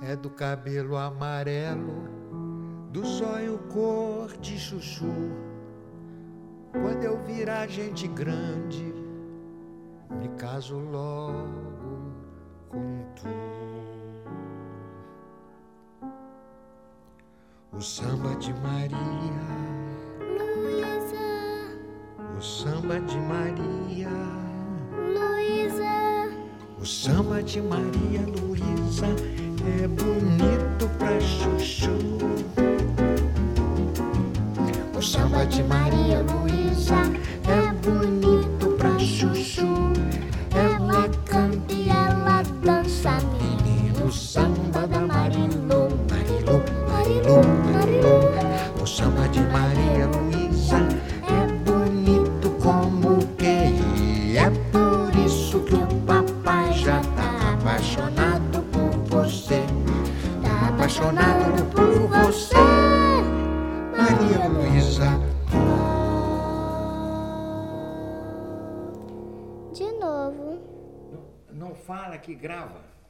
é do cabelo amarelo, do zóio cor de chuchu. Quando eu virar gente grande, me caso logo com tu. O samba de Maria Luísa, o samba de Maria Luísa, o samba de Maria Luísa é bonito pra chuchu. O samba de Maria Luísa é bonito pra chuchu. ela canta e ela dança, menino samba da Marilu, Marilu, Marilu, Marilu. o samba de Maria Luísa é bonito como que é por isso que o papai já tá apaixonado por você. Tá apaixonado por você, Maria Luísa. De novo. Não fala que grava.